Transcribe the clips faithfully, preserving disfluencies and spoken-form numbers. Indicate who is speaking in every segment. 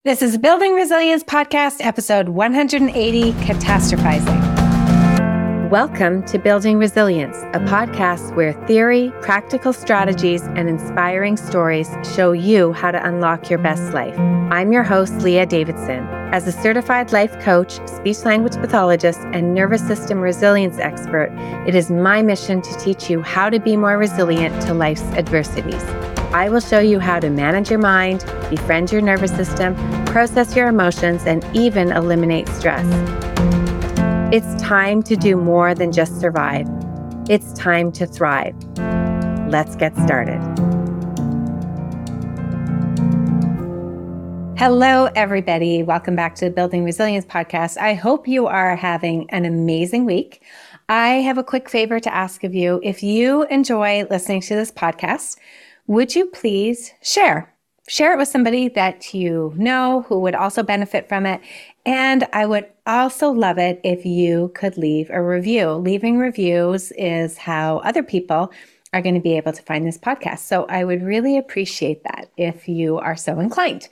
Speaker 1: This is Building Resilience Podcast, episode one hundred eighty, Catastrophizing. Welcome to Building Resilience, a podcast where theory, practical strategies, and inspiring stories show you how to unlock your best life. I'm your host, Leah Davidson. As a certified life coach, speech-language pathologist, and nervous system resilience expert, it is my mission to teach you how to be more resilient to life's adversities. I will show you how to manage your mind, befriend your nervous system, process your emotions, and even eliminate stress. It's time to do more than just survive. It's time to thrive. Let's get started. Hello, everybody. Welcome back to the Building Resilience Podcast. I hope you are having an amazing week. I have a quick favor to ask of you. If you enjoy listening to this podcast, would you please share? Share it with somebody that you know who would also benefit from it. And I would also love it if you could leave a review. Leaving reviews is how other people are going to be able to find this podcast. So I would really appreciate that if you are so inclined.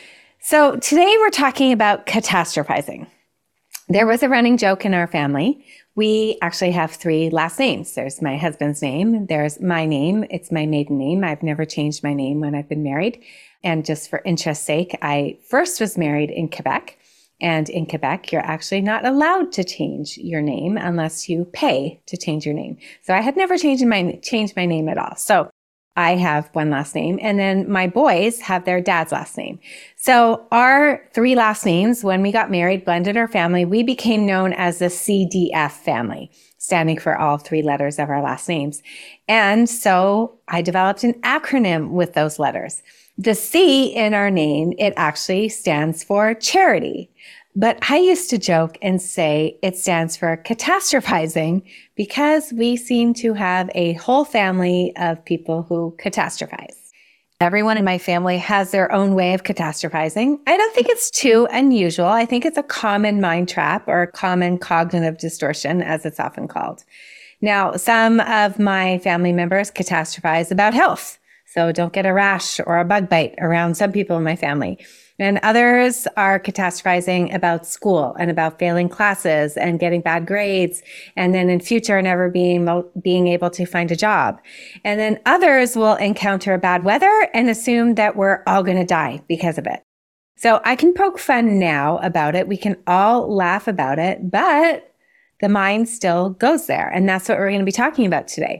Speaker 1: So today we're talking about catastrophizing. There was a running joke in our family. We actually have three last names. There's my husband's name. There's my name. It's my maiden name. I've never changed my name when I've been married. And just for interest's sake, I first was married in Quebec. And in Quebec, you're actually not allowed to change your name unless you pay to change your name. So I had never changed my, changed my name at all. So I have one last name, and then my boys have their dad's last name. So our three last names, when we got married, blended our family, we became known as the C D F family, standing for all three letters of our last names. And so I developed an acronym with those letters. The C in our name, it actually stands for charity. But I used to joke and say it stands for catastrophizing because we seem to have a whole family of people who catastrophize. Everyone in my family has their own way of catastrophizing. I don't think it's too unusual. I think it's a common mind trap or a common cognitive distortion, as it's often called. Now, some of my family members catastrophize about health. So don't get a rash or a bug bite around some people in my family. And others are catastrophizing about school and about failing classes and getting bad grades. And then in future, never being, being able to find a job. And then others will encounter bad weather and assume that we're all going to die because of it. So I can poke fun now about it. We can all laugh about it, but the mind still goes there. And that's what we're going to be talking about today.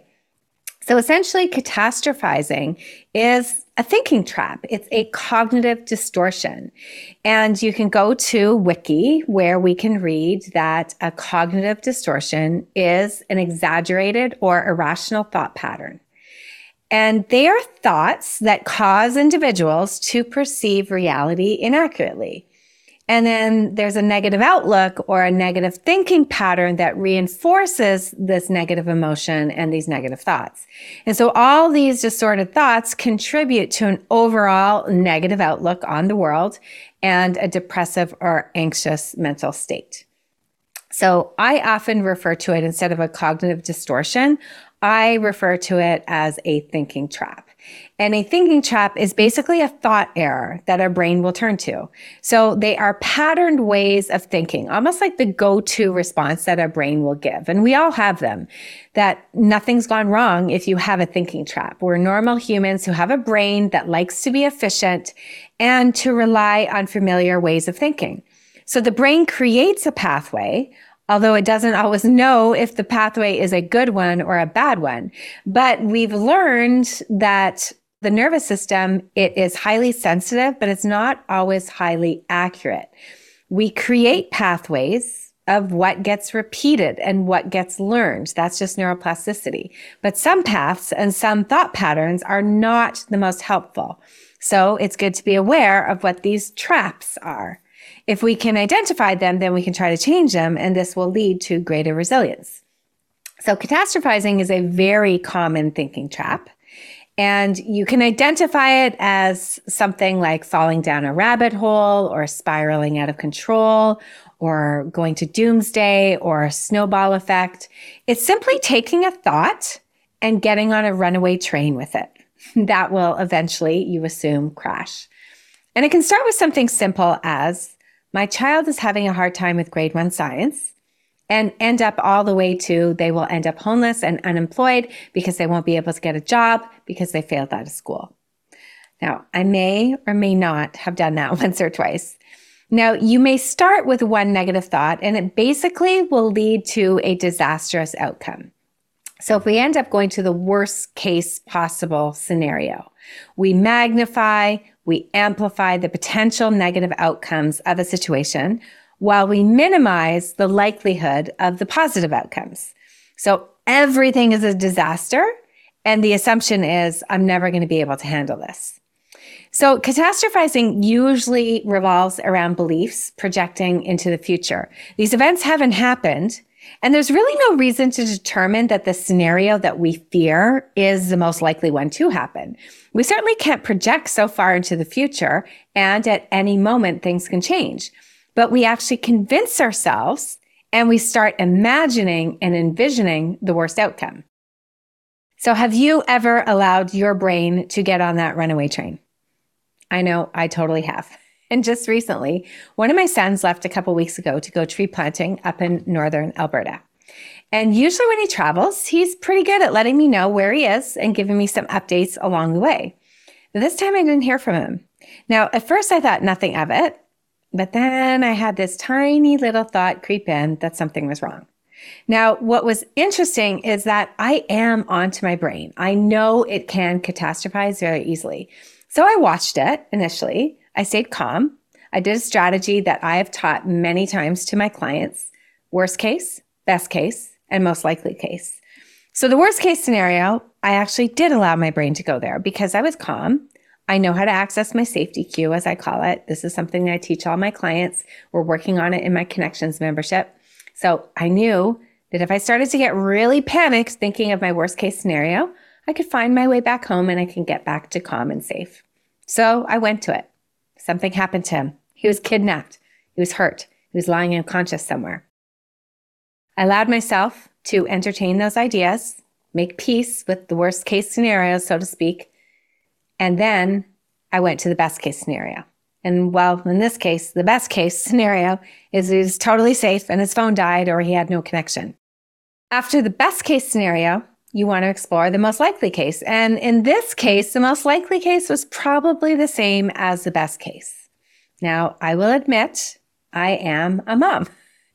Speaker 1: So essentially, catastrophizing is a thinking trap. It's a cognitive distortion. And you can go to Wiki, where we can read that a cognitive distortion is an exaggerated or irrational thought pattern. And they are thoughts that cause individuals to perceive reality inaccurately. And then there's a negative outlook or a negative thinking pattern that reinforces this negative emotion and these negative thoughts. And so all these distorted thoughts contribute to an overall negative outlook on the world and a depressive or anxious mental state. So I often refer to it, instead of a cognitive distortion, I refer to it as a thinking trap. And a thinking trap is basically a thought error that our brain will turn to. So they are patterned ways of thinking, almost like the go-to response that our brain will give. And we all have them, that nothing's gone wrong if you have a thinking trap. We're normal humans who have a brain that likes to be efficient and to rely on familiar ways of thinking. So the brain creates a pathway, although it doesn't always know if the pathway is a good one or a bad one. But we've learned that the nervous system, it is highly sensitive, but it's not always highly accurate. We create pathways of what gets repeated and what gets learned. That's just neuroplasticity. But some paths and some thought patterns are not the most helpful. So it's good to be aware of what these traps are. If we can identify them, then we can try to change them, and this will lead to greater resilience. So catastrophizing is a very common thinking trap, and you can identify it as something like falling down a rabbit hole or spiraling out of control or going to doomsday or a snowball effect. It's simply taking a thought and getting on a runaway train with it. That will eventually, you assume, crash. And it can start with something simple as, my child is having a hard time with grade one science, and end up all the way to they will end up homeless and unemployed because they won't be able to get a job because they failed out of school. Now, I may or may not have done that once or twice. Now, you may start with one negative thought, and it basically will lead to a disastrous outcome. So if we end up going to the worst case possible scenario, we magnify, we amplify the potential negative outcomes of a situation while we minimize the likelihood of the positive outcomes. So everything is a disaster, and the assumption is, I'm never going to be able to handle this. So catastrophizing usually revolves around beliefs projecting into the future. These events haven't happened, and there's really no reason to determine that the scenario that we fear is the most likely one to happen. We certainly can't project so far into the future, and at any moment things can change. But we actually convince ourselves, and we start imagining and envisioning the worst outcome. So have you ever allowed your brain to get on that runaway train? I know I totally have. And just recently, one of my sons left a couple weeks ago to go tree planting up in northern Alberta. And usually when he travels, he's pretty good at letting me know where he is and giving me some updates along the way. But this time I didn't hear from him. Now, at first I thought nothing of it, but then I had this tiny little thought creep in that something was wrong. Now, what was interesting is that I am onto my brain. I know it can catastrophize very easily. So I watched it initially. I stayed calm. I did a strategy that I have taught many times to my clients: worst case, best case, and most likely case. So the worst case scenario, I actually did allow my brain to go there because I was calm. I know how to access my safety cue, as I call it. This is something that I teach all my clients. We're working on it in my Connections membership. So I knew that if I started to get really panicked thinking of my worst case scenario, I could find my way back home and I can get back to calm and safe. So I went to it. Something happened to him. He was kidnapped. He was hurt. He was lying unconscious somewhere. I allowed myself to entertain those ideas, make peace with the worst case scenario, so to speak. And then I went to the best case scenario. And well, in this case, the best case scenario is he was totally safe and his phone died or he had no connection. After the best case scenario, you want to explore the most likely case. And in this case, the most likely case was probably the same as the best case. Now, I will admit, I am a mom.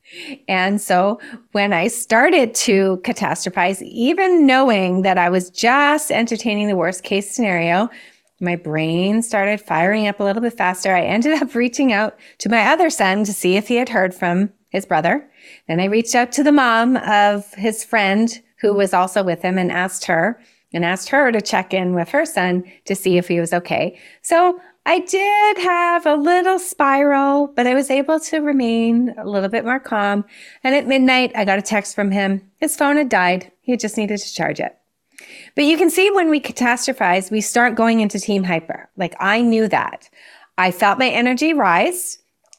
Speaker 1: And so when I started to catastrophize, even knowing that I was just entertaining the worst case scenario, my brain started firing up a little bit faster. I ended up reaching out to my other son to see if he had heard from his brother. Then I reached out to the mom of his friend who was also with him and asked her and asked her to check in with her son to see if he was okay. So I did have a little spiral, but I was able to remain a little bit more calm. And at midnight, I got a text from him. His phone had died. He just needed to charge it. But you can see when we catastrophize, we start going into team hyper. Like I knew that. I felt my energy rise.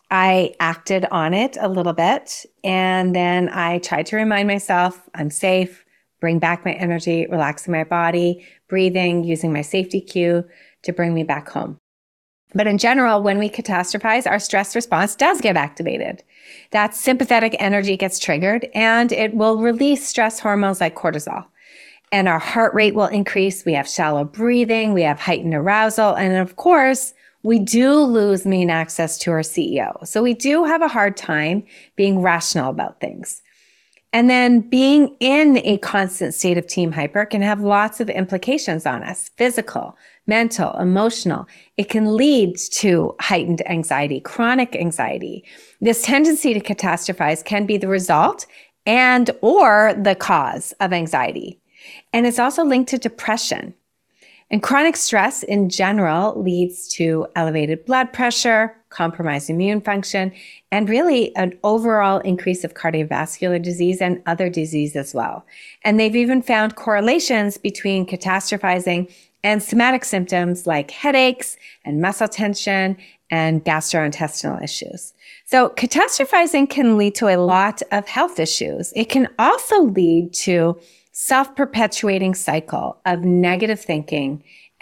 Speaker 1: I acted on it a little bit. And then I tried to remind myself I'm safe, bring back my energy, relaxing my body, breathing, using my safety cue to bring me back home. But in general, when we catastrophize, our stress response does get activated. That sympathetic energy gets triggered and it will release stress hormones like cortisol. And our heart rate will increase. We have shallow breathing. We have heightened arousal. And of course, we do lose main access to our C E O. So we do have a hard time being rational about things. And then being in a constant state of team hyper can have lots of implications on us: physical, mental, emotional. It can lead to heightened anxiety, chronic anxiety. This tendency to catastrophize can be the result and or the cause of anxiety. And it's also linked to depression. And chronic stress in general leads to elevated blood pressure, compromised immune function, and really an overall increase of cardiovascular disease and other disease as well. And they've even found correlations between catastrophizing and somatic symptoms like headaches and muscle tension and gastrointestinal issues. So catastrophizing can lead to a lot of health issues. It can also lead to self-perpetuating cycle of negative thinking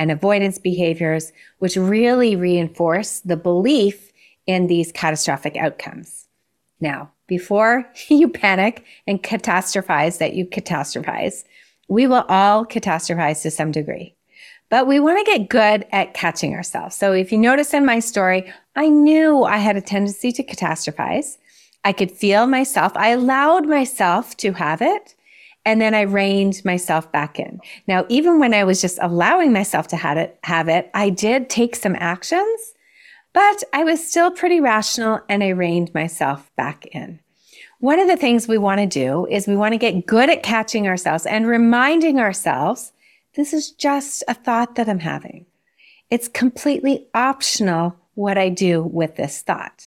Speaker 1: and avoidance behaviors, which really reinforce the belief in these catastrophic outcomes. Now, before you panic and catastrophize that you catastrophize, we will all catastrophize to some degree. But we want to get good at catching ourselves. So if you notice in my story, I knew I had a tendency to catastrophize. I could feel myself. I allowed myself to have it. And then I reined myself back in. Now, even when I was just allowing myself to have it, have it, I did take some actions, but I was still pretty rational and I reined myself back in. One of the things we want to do is we want to get good at catching ourselves and reminding ourselves, this is just a thought that I'm having. It's completely optional what I do with this thought.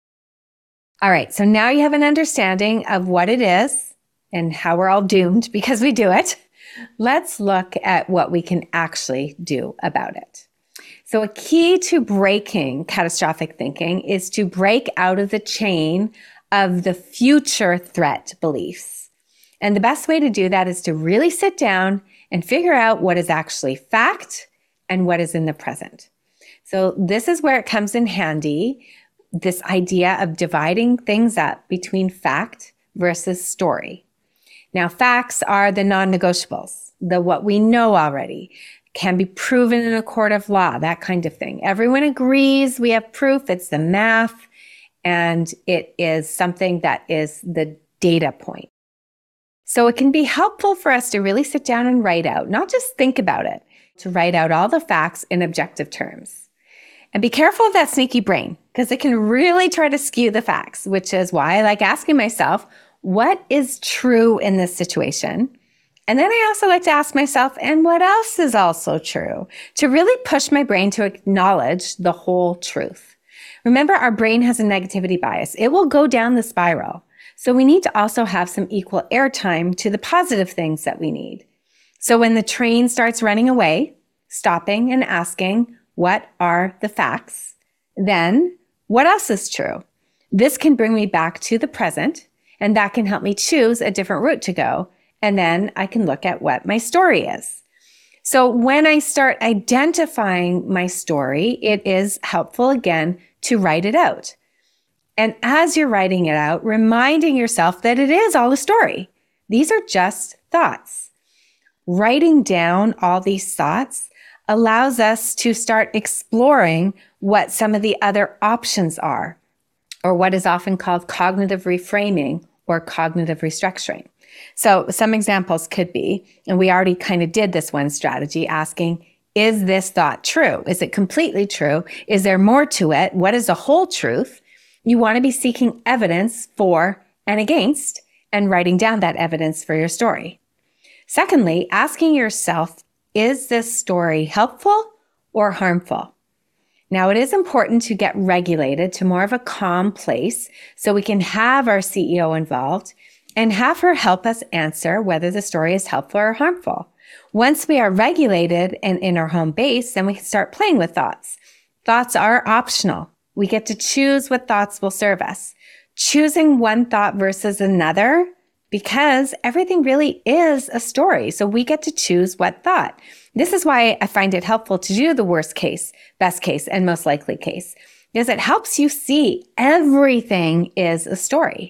Speaker 1: All right, so now you have an understanding of what it is and how we're all doomed because we do it. Let's look at what we can actually do about it. So a key to breaking catastrophic thinking is to break out of the chain of the future threat beliefs. And the best way to do that is to really sit down and figure out what is actually fact and what is in the present. So this is where it comes in handy, this idea of dividing things up between fact versus story. Now, facts are the non-negotiables, the what we know already, can be proven in a court of law, that kind of thing. Everyone agrees we have proof, it's the math, and it is something that is the data point. So it can be helpful for us to really sit down and write out, not just think about it, to write out all the facts in objective terms. And be careful of that sneaky brain, because it can really try to skew the facts, which is why I like asking myself, what is true in this situation? And then I also like to ask myself, and what else is also true? To really push my brain to acknowledge the whole truth. Remember, our brain has a negativity bias. It will go down the spiral. So we need to also have some equal airtime to the positive things that we need. So when the train starts running away, stopping and asking, what are the facts? Then, what else is true? This can bring me back to the present, and that can help me choose a different route to go. And then I can look at what my story is. So when I start identifying my story, it is helpful again to write it out. And as you're writing it out, reminding yourself that it is all a story. These are just thoughts. Writing down all these thoughts allows us to start exploring what some of the other options are, or what is often called cognitive reframing or cognitive restructuring. So some examples could be, and we already kind of did this one strategy, asking, is this thought true? Is it completely true? Is there more to it? What is the whole truth? You want to be seeking evidence for and against and writing down that evidence for your story. Secondly, asking yourself, is this story helpful or harmful? Now, it is important to get regulated to more of a calm place so we can have our C E O involved and have her help us answer whether the story is helpful or harmful. Once we are regulated and in our home base, then we can start playing with thoughts. Thoughts are optional. We get to choose what thoughts will serve us. Choosing one thought versus another, because everything really is a story. So we get to choose what thought. This is why I find it helpful to do the worst case, best case, and most likely case, because it helps you see everything is a story.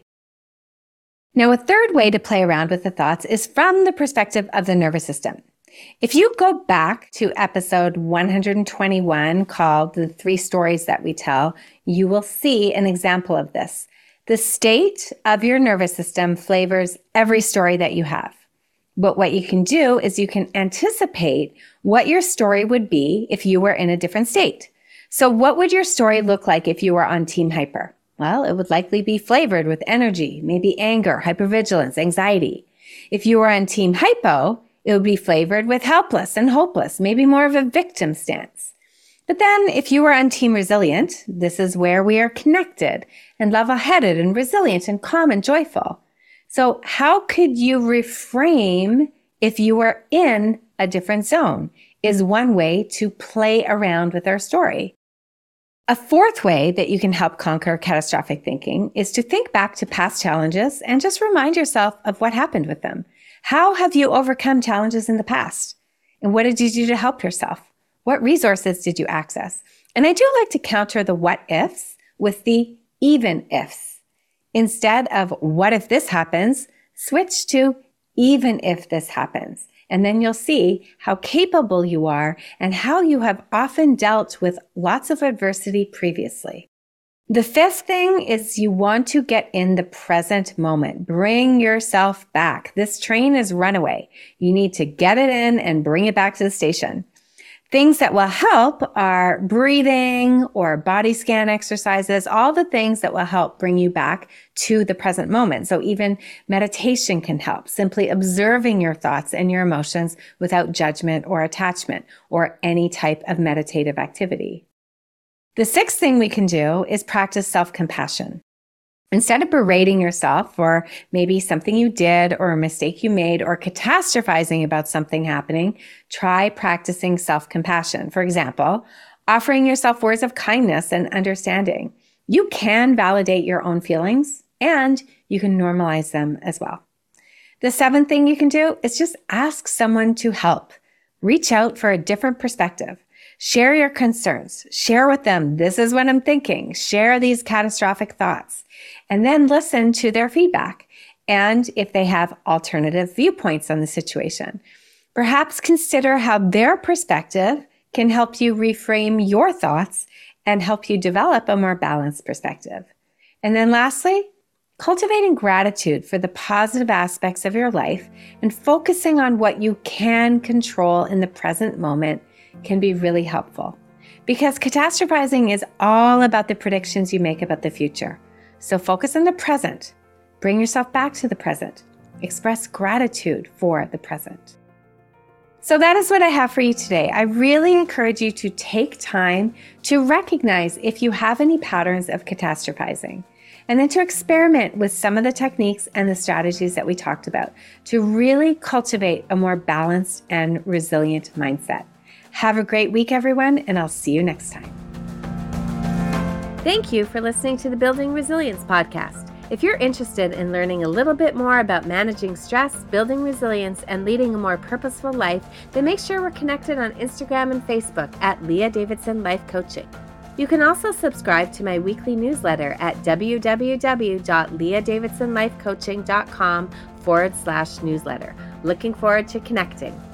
Speaker 1: Now, a third way to play around with the thoughts is from the perspective of the nervous system. If you go back to episode one hundred twenty-one called The Three Stories That We Tell, you will see an example of this. The state of your nervous system flavors every story that you have. But what you can do is you can anticipate what your story would be if you were in a different state. So what would your story look like if you were on Team Hyper? Well, it would likely be flavored with energy, maybe anger, hypervigilance, anxiety. If you were on Team Hypo, it would be flavored with helpless and hopeless, maybe more of a victim stance. But then if you were on Team Resilient, this is where we are connected and level-headed and resilient and calm and joyful. So how could you reframe if you were in a different zone is one way to play around with our story. A fourth way that you can help conquer catastrophic thinking is to think back to past challenges and just remind yourself of what happened with them. How have you overcome challenges in the past? And what did you do to help yourself? What resources did you access? And I do like to counter the what ifs with the even ifs. Instead of what if this happens, switch to even if this happens. And then you'll see how capable you are and how you have often dealt with lots of adversity previously. The fifth thing is you want to get in the present moment. Bring yourself back. This train is runaway. You need to get it in and bring it back to the station. Things that will help are breathing or body scan exercises, all the things that will help bring you back to the present moment. So even meditation can help, simply observing your thoughts and your emotions without judgment or attachment or any type of meditative activity. The sixth thing we can do is practice self-compassion. Instead of berating yourself for maybe something you did or a mistake you made or catastrophizing about something happening, try practicing self-compassion. For example, offering yourself words of kindness and understanding. You can validate your own feelings and you can normalize them as well. The seventh thing you can do is just ask someone to help. Reach out for a different perspective. Share your concerns. Share with them, this is what I'm thinking. Share these catastrophic thoughts. And then listen to their feedback. And if they have alternative viewpoints on the situation, perhaps consider how their perspective can help you reframe your thoughts and help you develop a more balanced perspective. And then lastly, cultivating gratitude for the positive aspects of your life and focusing on what you can control in the present moment can be really helpful, because catastrophizing is all about the predictions you make about the future. So focus on the present, bring yourself back to the present, express gratitude for the present. So that is what I have for you today. I really encourage you to take time to recognize if you have any patterns of catastrophizing, and then to experiment with some of the techniques and the strategies that we talked about to really cultivate a more balanced and resilient mindset. Have a great week, everyone, and I'll see you next time. Thank you for listening to the Building Resilience podcast. If you're interested in learning a little bit more about managing stress, building resilience, and leading a more purposeful life, then make sure we're connected on Instagram and Facebook at Leah Davidson Life Coaching. You can also subscribe to my weekly newsletter at www.leahdavidsonlifecoaching.com forward slash newsletter. Looking forward to connecting.